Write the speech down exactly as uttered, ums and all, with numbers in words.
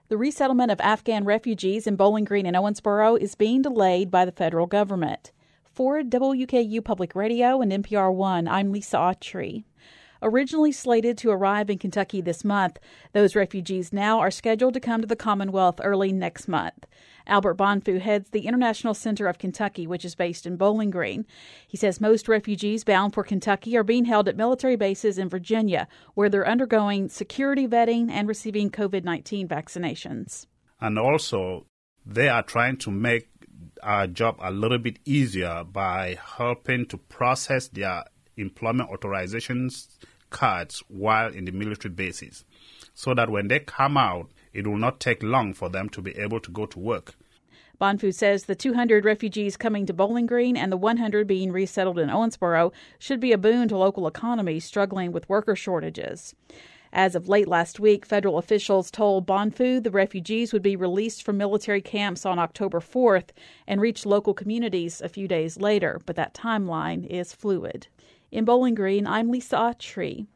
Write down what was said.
The resettlement of Afghan refugees in Bowling Green and Owensboro is being delayed by the federal government. For W K U Public Radio and N P R One, I'm Lisa Autry. Originally slated to arrive in Kentucky this month, those refugees now are scheduled to come to the Commonwealth early next month. Albert Bonfu heads the International Center of Kentucky, which is based in Bowling Green. He says most refugees bound for Kentucky are being held at military bases in Virginia, where they're undergoing security vetting and receiving covid nineteen vaccinations. And also, they are trying to make our job a little bit easier by helping to process their employment authorizations cards while in the military bases, so that when they come out, it will not take long for them to be able to go to work. Bonfu says the two hundred refugees coming to Bowling Green and the one hundred being resettled in Owensboro should be a boon to local economies struggling with worker shortages. As of late last week, federal officials told Bonfu the refugees would be released from military camps on October fourth and reach local communities a few days later, but that timeline is fluid. In Bowling Green, I'm Lisa Autry.